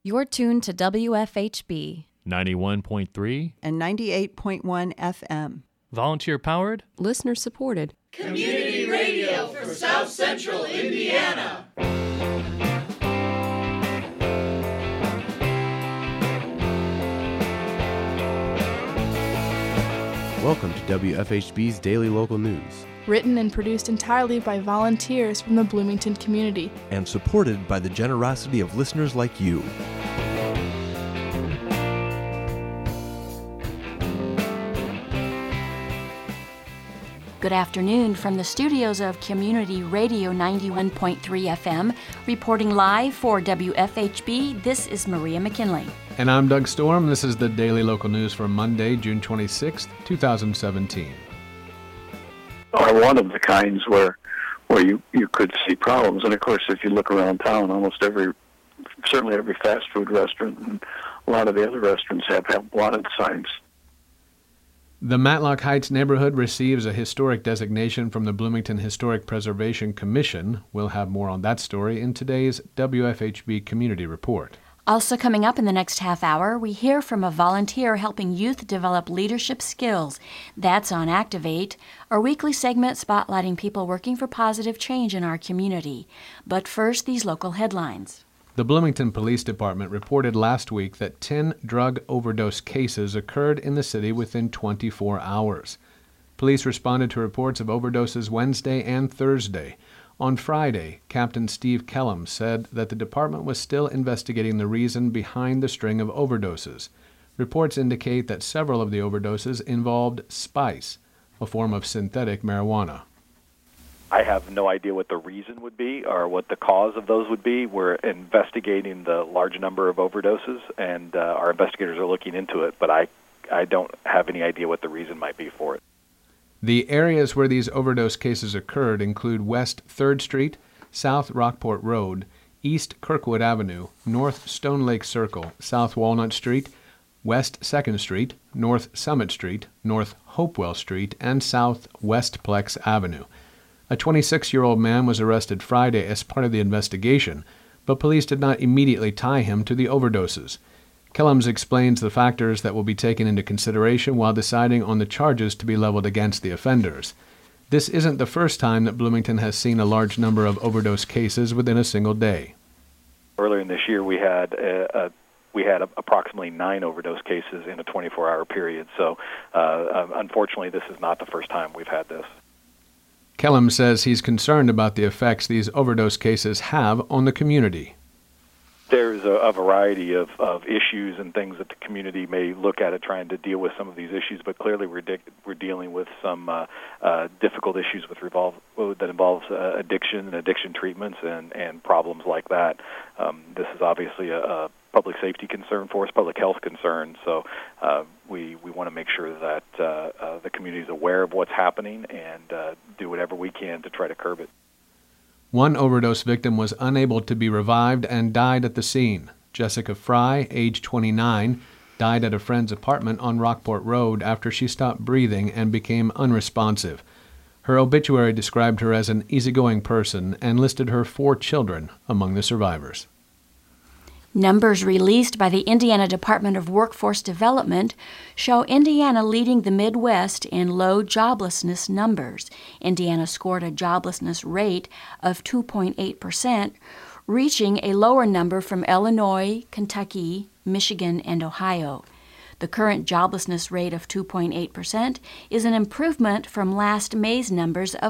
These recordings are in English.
You're tuned to WFHB 91.3 and 98.1 FM. Volunteer-powered, listener-supported. Community radio for South Central Indiana. Welcome to WFHB's Daily Local News. Written and produced entirely by volunteers from the Bloomington community. And supported by the generosity of listeners like you. Good afternoon from the studios of Community Radio 91.3 FM, reporting live for WFHB. This is Maria McKinley. And I'm Doug Storm. This is the Daily Local News for Monday, June 26th, 2017. Are one of the kinds where you could see problems. And of course, if you look around town, certainly every fast food restaurant and a lot of the other restaurants have wanted signs. The Matlock Heights neighborhood receives a historic designation from the Bloomington Historic Preservation Commission. We'll have more on that story in today's WFHB Community Report. Also coming up in the next half hour, we hear from a volunteer helping youth develop leadership skills. That's on Activate, our weekly segment spotlighting people working for positive change in our community. But first, these local headlines. The Bloomington Police Department reported last week that 10 drug overdose cases occurred in the city within 24 hours. Police responded to reports of overdoses Wednesday and Thursday. On Friday, Captain Steve Kellum said that the department was still investigating the reason behind the string of overdoses. Reports indicate that several of the overdoses involved spice, a form of synthetic marijuana. I have no idea what the reason would be or what the cause of those would be. We're investigating the large number of overdoses, and our investigators are looking into it, but I don't have any idea what the reason might be for it. The areas where these overdose cases occurred include West 3rd Street, South Rockport Road, East Kirkwood Avenue, North Stone Lake Circle, South Walnut Street, West 2nd Street, North Summit Street, North Hopewell Street, and South Westplex Avenue. A 26-year-old man was arrested Friday as part of the investigation, but police did not immediately tie him to the overdoses. Kellums explains the factors that will be taken into consideration while deciding on the charges to be leveled against the offenders. This isn't the first time that Bloomington has seen a large number of overdose cases within a single day. Earlier in this year, we had approximately 9 overdose cases in a 24-hour period. So, unfortunately, this is not the first time we've had this. Kellum says he's concerned about the effects these overdose cases have on the community. There's a variety of issues and things that the community may look at trying to deal with some of these issues, but clearly we're dealing with some difficult issues that involves addiction and addiction treatments and problems like that. This is obviously a public safety concern for us, public health concern, so we want to make sure that the community is aware of what's happening and do whatever we can to try to curb it. One overdose victim was unable to be revived and died at the scene. Jessica Fry, age 29, died at a friend's apartment on Rockport Road after she stopped breathing and became unresponsive. Her obituary described her as an easygoing person and listed her 4 children among the survivors. Numbers released by the Indiana Department of Workforce Development show Indiana leading the Midwest in low joblessness numbers. Indiana scored a joblessness rate of 2.8%, reaching a lower number from Illinois, Kentucky, Michigan, and Ohio. The current joblessness rate of 2.8% is an improvement from last May's numbers of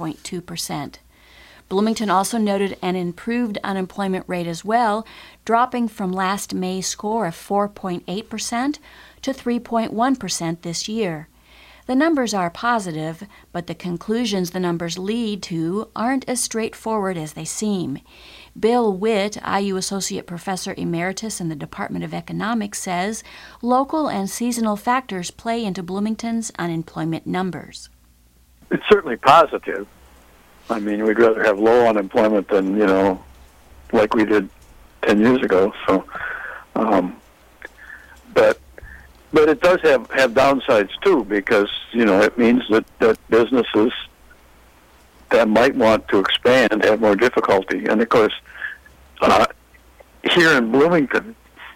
4.2%. Bloomington also noted an improved unemployment rate as well, dropping from last May's score of 4.8% to 3.1% this year. The numbers are positive, but the conclusions the numbers lead to aren't as straightforward as they seem. Bill Witt, IU Associate Professor Emeritus in the Department of Economics, says local and seasonal factors play into Bloomington's unemployment numbers. It's certainly positive. I mean, we'd rather have low unemployment than, like we did 10 years ago. So, but it does have downsides too, because it means that businesses that might want to expand have more difficulty. And of course, here in Bloomington,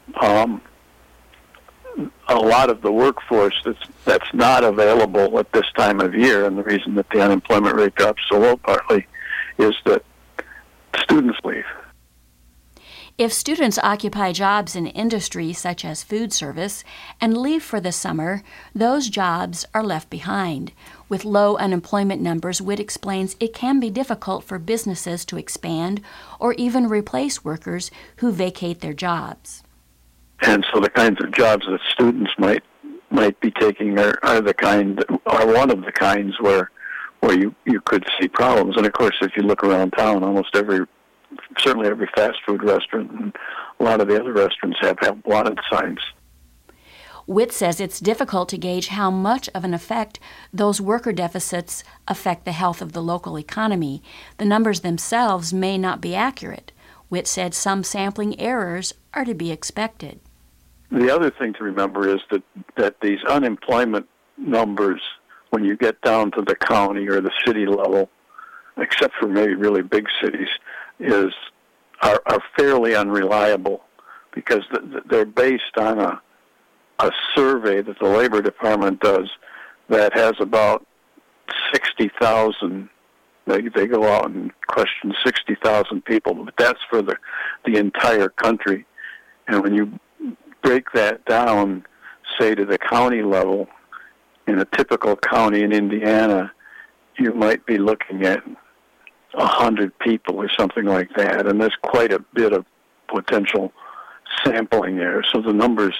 a lot of the workforce that's not available at this time of year, and the reason that the unemployment rate drops so low partly is that students leave. If students occupy jobs in industry such as food service and leave for the summer, those jobs are left behind. With low unemployment numbers, Witt explains it can be difficult for businesses to expand or even replace workers who vacate their jobs. And so the kinds of jobs that students might be taking are one of the kinds where you could see problems. And of course, if you look around town, certainly every fast food restaurant and a lot of the other restaurants have wanted signs. Witt says it's difficult to gauge how much of an effect those worker deficits affect the health of the local economy. The numbers themselves may not be accurate. Witt said some sampling errors are to be expected. The other thing to remember is that these unemployment numbers, when you get down to the county or the city level, except for maybe really big cities, are fairly unreliable because they're based on a survey that the Labor Department does that has about 60,000. They go out and question 60,000 people, but that's for the entire country. And when you break that down, say to the county level, in a typical county in Indiana, you might be looking at 100 people or something like that, and there's quite a bit of potential sampling there. So the numbers,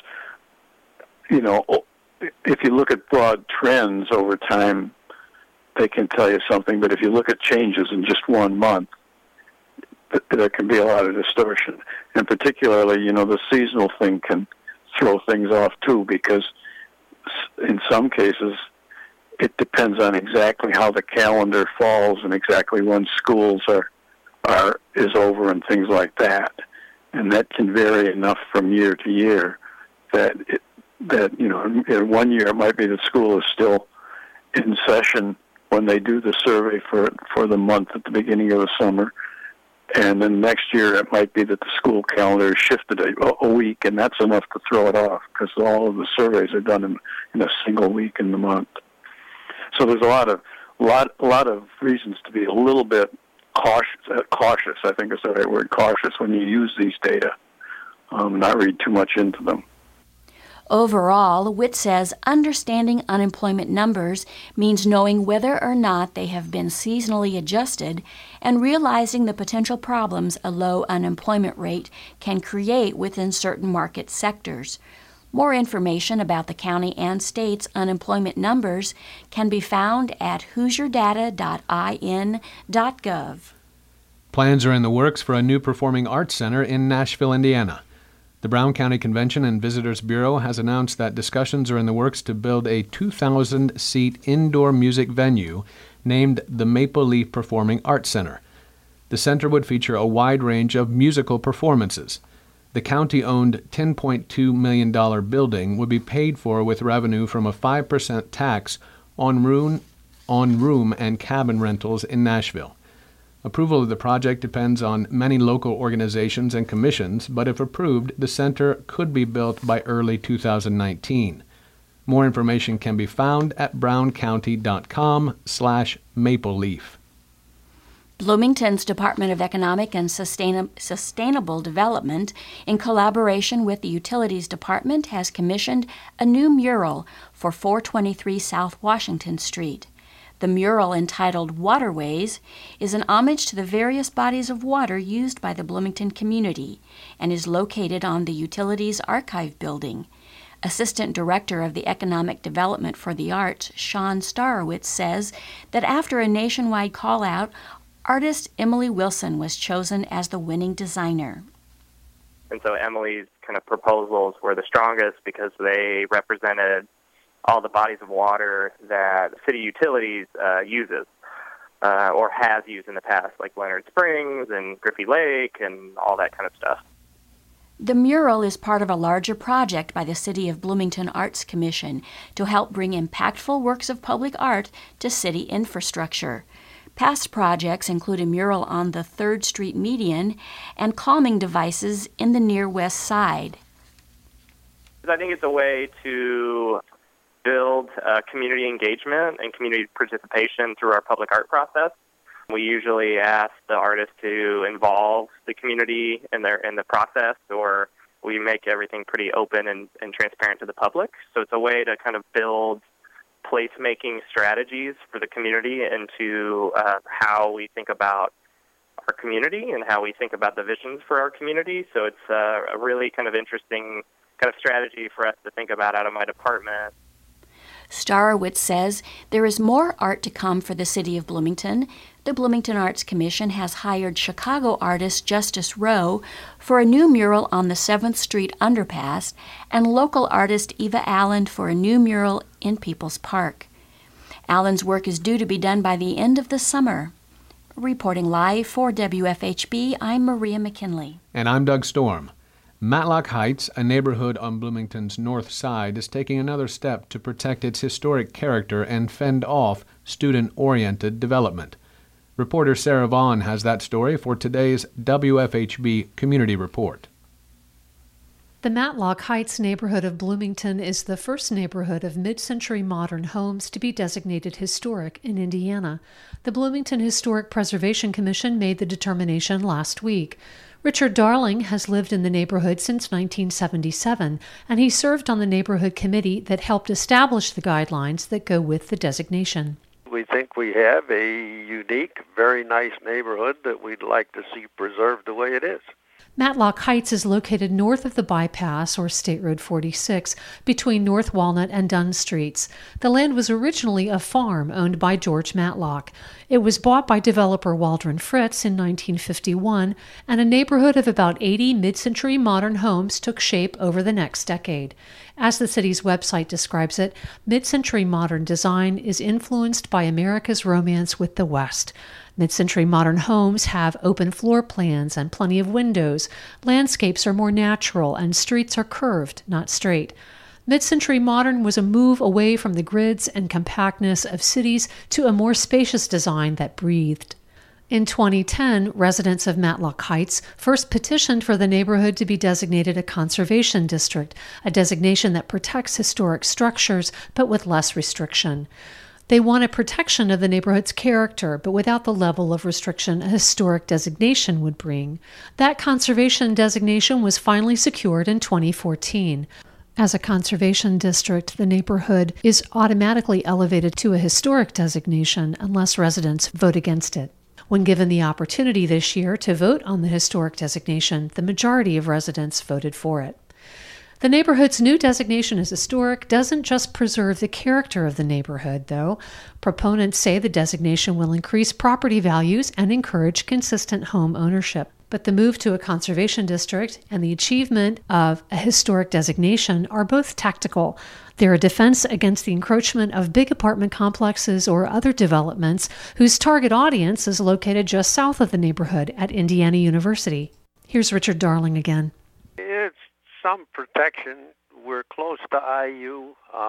if you look at broad trends over time, they can tell you something, but if you look at changes in just 1 month, there can be a lot of distortion. And particularly, the seasonal thing can throw things off too, because in some cases, it depends on exactly how the calendar falls and exactly when schools is over and things like that, and that can vary enough from year to year that in 1 year it might be that school is still in session when they do the survey for the month at the beginning of the summer, and then next year it might be that the school calendar is shifted a week, and that's enough to throw it off because all of the surveys are done in a single week in the month. So there's a lot of reasons to be a little bit cautious, I think is the right word, cautious when you use these data, not read too much into them. Overall, Witt says understanding unemployment numbers means knowing whether or not they have been seasonally adjusted and realizing the potential problems a low unemployment rate can create within certain market sectors. More information about the county and state's unemployment numbers can be found at hoosierdata.in.gov. Plans are in the works for a new performing arts center in Nashville, Indiana. The Brown County Convention and Visitors Bureau has announced that discussions are in the works to build a 2,000-seat indoor music venue named the Maple Leaf Performing Arts Center. The center would feature a wide range of musical performances. The county-owned $10.2 million building would be paid for with revenue from a 5% tax on room and cabin rentals in Nashville. Approval of the project depends on many local organizations and commissions, but if approved, the center could be built by early 2019. More information can be found at browncounty.com/mapleleaf. Bloomington's Department of Economic and Sustainable Development, in collaboration with the Utilities Department, has commissioned a new mural for 423 South Washington Street. The mural, entitled Waterways, is an homage to the various bodies of water used by the Bloomington community and is located on the Utilities Archive Building. Assistant Director of the Economic Development for the Arts, Sean Starowitz, says that after a nationwide call-out, artist Emily Wilson was chosen as the winning designer. And so Emily's kind of proposals were the strongest because they represented all the bodies of water that city utilities uses or has used in the past, like Leonard Springs and Griffey Lake and all that kind of stuff. The mural is part of a larger project by the City of Bloomington Arts Commission to help bring impactful works of public art to city infrastructure. Past projects include a mural on the 3rd Street median and calming devices in the near west side. I think it's a way to build community engagement and community participation through our public art process. We usually ask the artist to involve the community in the process, or we make everything pretty open and transparent to the public. So it's a way to kind of build placemaking strategies for the community into how we think about our community and how we think about the visions for our community. So it's a really kind of interesting kind of strategy for us to think about out of my department. Starowitz says there is more art to come for the city of Bloomington. The Bloomington Arts Commission has hired Chicago artist Justice Rowe for a new mural on the 7th Street underpass and local artist Eva Allen for a new mural in People's Park. Allen's work is due to be done by the end of the summer. Reporting live for WFHB, I'm Maria McKinley. And I'm Doug Storm. Matlock Heights, a neighborhood on Bloomington's north side, is taking another step to protect its historic character and fend off student-oriented development. Reporter Sarah Vaughn has that story for today's WFHB Community Report. The Matlock Heights neighborhood of Bloomington is the first neighborhood of mid-century modern homes to be designated historic in Indiana. The Bloomington Historic Preservation Commission made the determination last week. Richard Darling has lived in the neighborhood since 1977, and he served on the neighborhood committee that helped establish the guidelines that go with the designation. We think we have a unique, very nice neighborhood that we'd like to see preserved the way it is. Matlock Heights is located north of the bypass, or State Road 46, between North Walnut and Dunn Streets. The land was originally a farm owned by George Matlock. It was bought by developer Waldron Fritz in 1951, and a neighborhood of about 80 mid-century modern homes took shape over the next decade. As the city's website describes it, mid-century modern design is influenced by America's romance with the West. Mid-century modern homes have open floor plans and plenty of windows. Landscapes are more natural and streets are curved, not straight. Mid-century modern was a move away from the grids and compactness of cities to a more spacious design that breathed. In 2010, residents of Matlock Heights first petitioned for the neighborhood to be designated a conservation district, a designation that protects historic structures but with less restriction. They wanted protection of the neighborhood's character, but without the level of restriction a historic designation would bring. That conservation designation was finally secured in 2014. As a conservation district, the neighborhood is automatically elevated to a historic designation unless residents vote against it. When given the opportunity this year to vote on the historic designation, the majority of residents voted for it. The neighborhood's new designation as historic doesn't just preserve the character of the neighborhood, though. Proponents say the designation will increase property values and encourage consistent home ownership. But the move to a conservation district and the achievement of a historic designation are both tactical. They're a defense against the encroachment of big apartment complexes or other developments whose target audience is located just south of the neighborhood at Indiana University. Here's Richard Darling again. It's some protection. We're close to IU.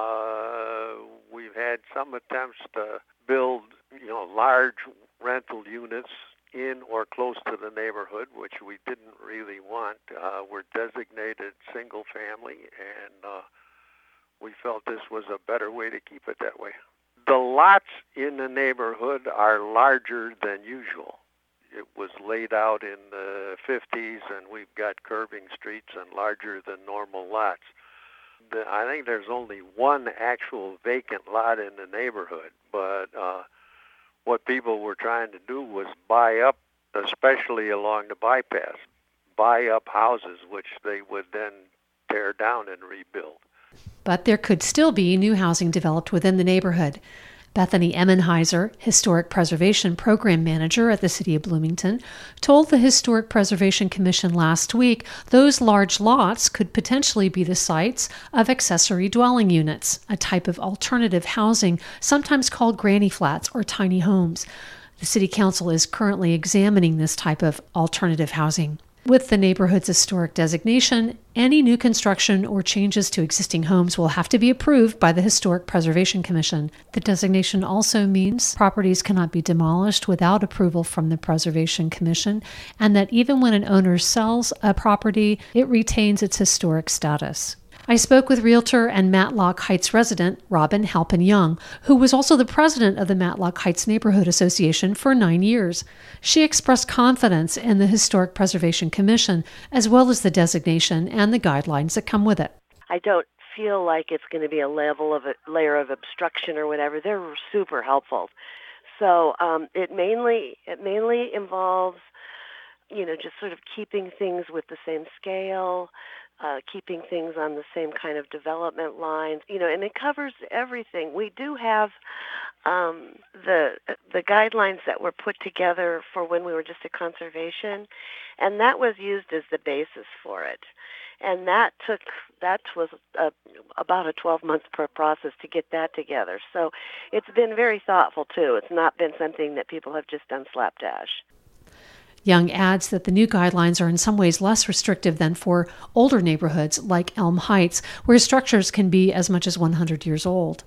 We've had some attempts to build, large rental units in or close to the neighborhood, which we didn't really want. We're designated single family, and we felt this was a better way to keep it that way. The lots in the neighborhood are larger than usual. It was laid out in the 50s, and we've got curving streets and larger than normal lots. I think there's only one actual vacant lot in the neighborhood, but what people were trying to do was buy up, especially along the bypass, buy up houses, which they would then tear down and rebuild. But there could still be new housing developed within the neighborhood. Bethany Emmenheiser, Historic Preservation Program Manager at the City of Bloomington, told the Historic Preservation Commission last week those large lots could potentially be the sites of accessory dwelling units, a type of alternative housing sometimes called granny flats or tiny homes. The City Council is currently examining this type of alternative housing. With the neighborhood's historic designation, any new construction or changes to existing homes will have to be approved by the Historic Preservation Commission. The designation also means properties cannot be demolished without approval from the Preservation Commission, and that even when an owner sells a property, it retains its historic status. I spoke with realtor and Matlock Heights resident Robin Halpin Young, who was also the president of the Matlock Heights Neighborhood Association for 9 years. She expressed confidence in the Historic Preservation Commission, as well as the designation and the guidelines that come with it. I don't feel like it's going to be a layer of obstruction or whatever. They're super helpful. So it mainly involves, just sort of keeping things with the same scale, keeping things on the same kind of development lines, and it covers everything. We do have the guidelines that were put together for when we were just at conservation, and that was used as the basis for it. And that was about a 12-month process to get that together. So it's been very thoughtful, too. It's not been something that people have just done slapdash. Young adds that the new guidelines are in some ways less restrictive than for older neighborhoods like Elm Heights, where structures can be as much as 100 years old.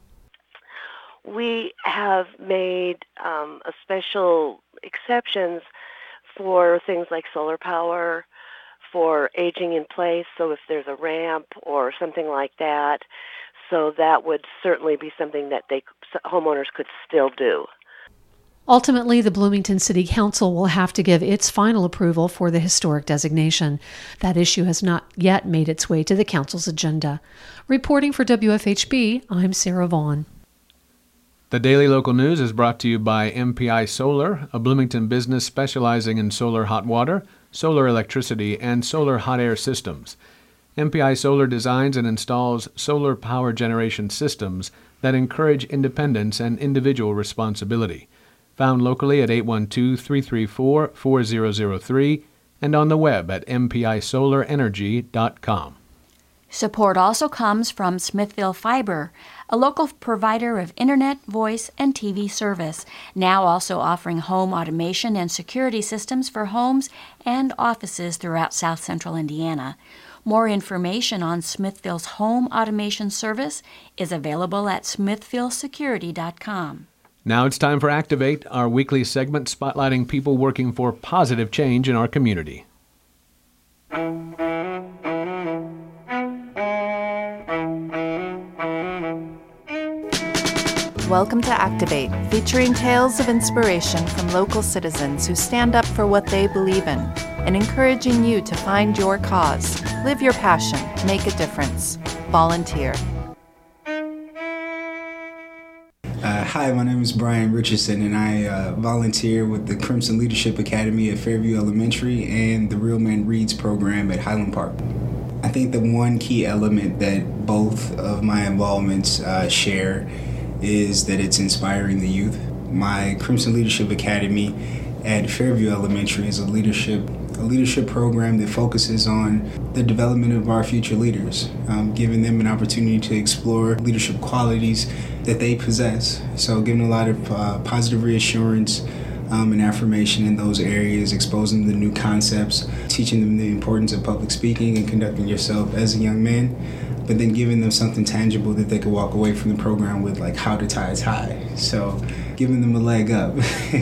We have made special exceptions for things like solar power, for aging in place, so if there's a ramp or something like that, so that would certainly be something that homeowners could still do. Ultimately, the Bloomington City Council will have to give its final approval for the historic designation. That issue has not yet made its way to the Council's agenda. Reporting for WFHB, I'm Sarah Vaughn. The Daily Local News is brought to you by MPI Solar, a Bloomington business specializing in solar hot water, solar electricity, and solar hot air systems. MPI Solar designs and installs solar power generation systems that encourage independence and individual responsibility. Found locally at 812-334-4003 and on the web at mpisolarenergy.com. Support also comes from Smithville Fiber, a local provider of internet, voice, and TV service, now also offering home automation and security systems for homes and offices throughout South Central Indiana. More information on Smithville's home automation service is available at smithvillesecurity.com. Now it's time for Activate, our weekly segment spotlighting people working for positive change in our community. Welcome to Activate, featuring tales of inspiration from local citizens who stand up for what they believe in and encouraging you to find your cause, live your passion, make a difference. Volunteer. Hi, my name is Brian Richardson, and I volunteer with the Crimson Leadership Academy at Fairview Elementary and the Real Men Reads program at Highland Park. I think the one key element that both of my involvements share is that it's inspiring the youth. My Crimson Leadership Academy at Fairview Elementary is a leadership program that focuses on the development of our future leaders, giving them an opportunity to explore leadership qualities that they possess. So giving a lot of positive reassurance and affirmation in those areas, exposing them to new concepts, teaching them the importance of public speaking and conducting yourself as a young man, but then giving them something tangible that they could walk away from the program with, like how to tie a tie. So giving them a leg up,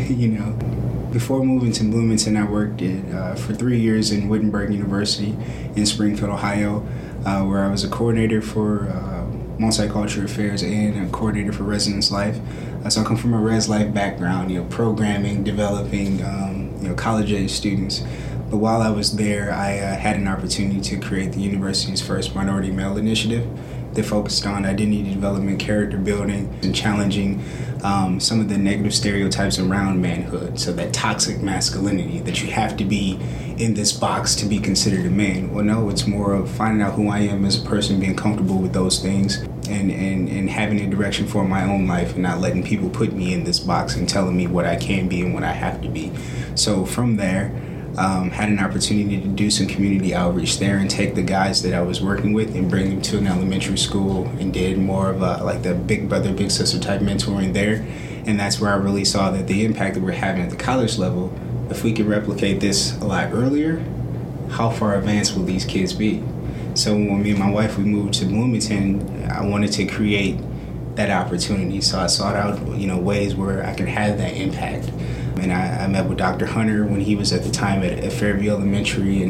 Before moving to Bloomington, I worked for 3 years in Wittenberg University in Springfield, Ohio, where I was a coordinator for multicultural affairs and a coordinator for residence life. So I come from a res life background, programming, developing, college-age students. But while I was there, I had an opportunity to create the university's first minority male initiative that focused on identity development, character building, and challenging some of the negative stereotypes around manhood. So that toxic masculinity, that you have to be in this box to be considered a man. Well, no, it's more of finding out who I am as a person, being comfortable with those things, and having a direction for my own life and not letting people put me in this box and telling me what I can be and what I have to be. So from there, had an opportunity to do some community outreach there and take the guys that I was working with and bring them to an elementary school and did more of like the big brother, big sister type mentoring there. And that's where I really saw that the impact that we're having at the college level, if we could replicate this a lot earlier, how far advanced will these kids be? So when me and my wife, we moved to Bloomington, I wanted to create that opportunity. So I sought out, ways where I could have that impact. And I met with Dr. Hunter when he was at the time at Fairview Elementary, and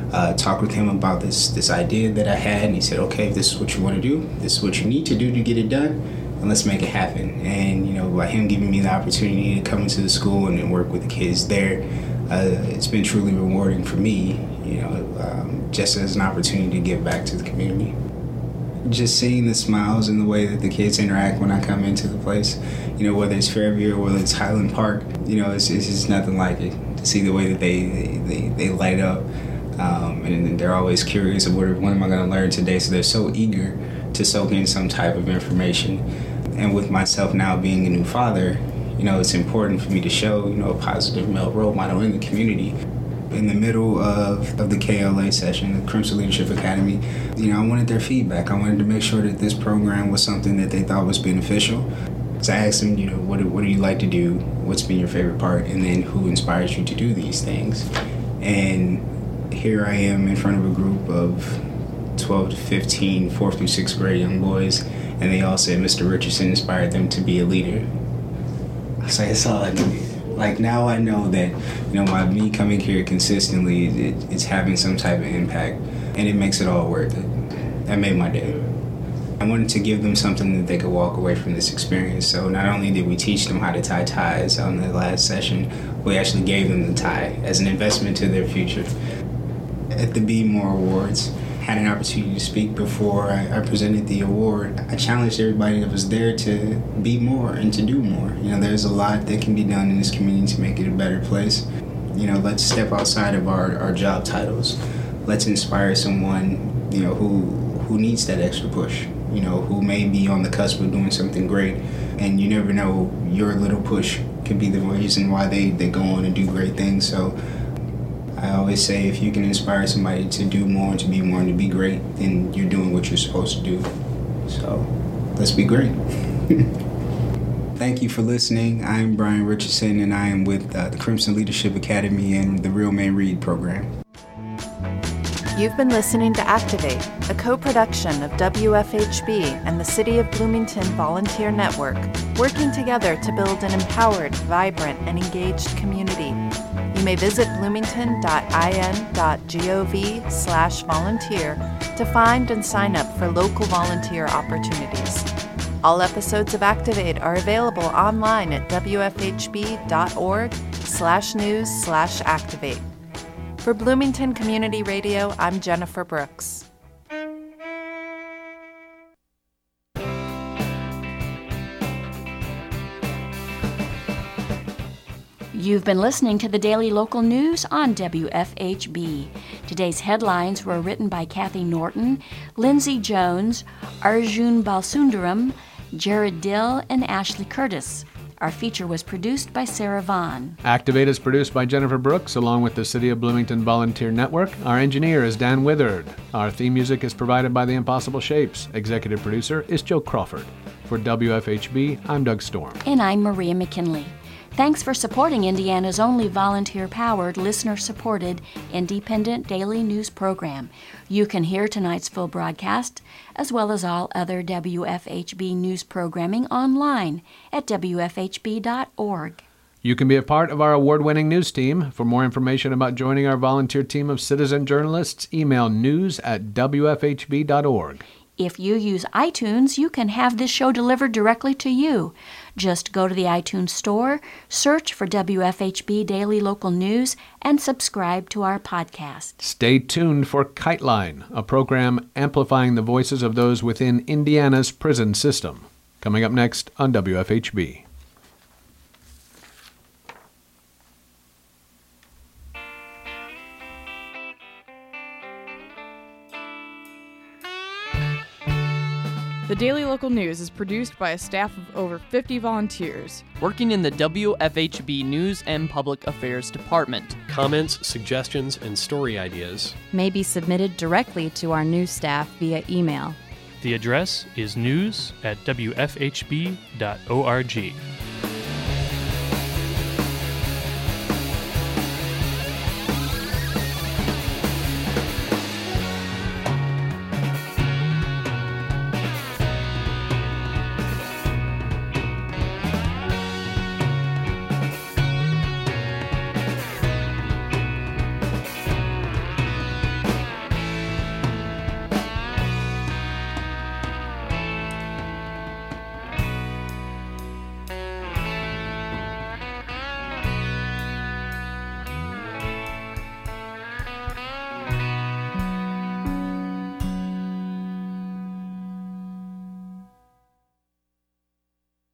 talked with him about this idea that I had, and he said, okay, if this is what you want to do, this is what you need to do to get it done, and let's make it happen. And, you know, by him giving me the opportunity to come into the school and work with the kids there, it's been truly rewarding for me, you know, just as an opportunity to give back to the community. Just seeing the smiles and the way that the kids interact when I come into the place, you know, whether it's Fairview or whether it's Highland Park, you know, it's just nothing like it. To see the way that they light up, and they're always curious of what am I going to learn today, so they're so eager to soak in some type of information. And with myself now being a new father, you know, it's important for me to show, you know, a positive male role model in the community. In the middle of the KLA session, the Crimson Leadership Academy, you know, I wanted their feedback. I wanted to make sure that this program was something that they thought was beneficial. So I asked them, you know, what do you like to do? What's been your favorite part? And then who inspires you to do these things? And here I am in front of a group of 12 to 15, 4th through 6th grade young boys, and they all said Mr. Richardson inspired them to be a leader. I was like, that's all I needed. Like, now I know that, you know, me coming here consistently, it's having some type of impact, and it makes it all worth it. That made my day. I wanted to give them something that they could walk away from this experience. So not only did we teach them how to tie ties on the last session, we actually gave them the tie as an investment to their future. At the Be More Awards, I had an opportunity to speak before I presented the award. I challenged everybody that was there to be more and to do more. You know, there's a lot that can be done in this community to make it a better place. You know, let's step outside of our job titles. Let's inspire someone, you know, who needs that extra push, you know, who may be on the cusp of doing something great. And you never know, your little push can be the reason why they go on and do great things. So I always say, if you can inspire somebody to do more and to be more and to be great, then you're doing what you're supposed to do. So let's be great. Thank you for listening. I'm Brian Richardson, and I am with the Crimson Leadership Academy and the Real Men Read program. You've been listening to Activate, a co-production of WFHB and the City of Bloomington Volunteer Network, working together to build an empowered, vibrant, and engaged community. You may visit bloomington.in.gov/volunteer to find and sign up for local volunteer opportunities. All episodes of Activate are available online at wfhb.org/news/activate. For Bloomington Community Radio, I'm Jennifer Brooks. You've been listening to the Daily Local News on WFHB. Today's headlines were written by Kathy Norton, Lindsay Jones, Arjun Balsundaram, Jared Dill, and Ashley Curtis. Our feature was produced by Sarah Vaughn. Activate is produced by Jennifer Brooks along with the City of Bloomington Volunteer Network. Our engineer is Dan Withard. Our theme music is provided by The Impossible Shapes. Executive producer is Joe Crawford. For WFHB, I'm Doug Storm. And I'm Maria McKinley. Thanks for supporting Indiana's only volunteer-powered, listener-supported, independent daily news program. You can hear tonight's full broadcast, as well as all other WFHB news programming online at wfhb.org. You can be a part of our award-winning news team. For more information about joining our volunteer team of citizen journalists, email news@wfhb.org. If you use iTunes, you can have this show delivered directly to you. Just go to the iTunes store, search for WFHB Daily Local News, and subscribe to our podcast. Stay tuned for KiteLine, a program amplifying the voices of those within Indiana's prison system. Coming up next on WFHB. The Daily Local News is produced by a staff of over 50 volunteers working in the WFHB News and Public Affairs Department. Comments, suggestions, and story ideas may be submitted directly to our news staff via email. The address is news@wfhb.org.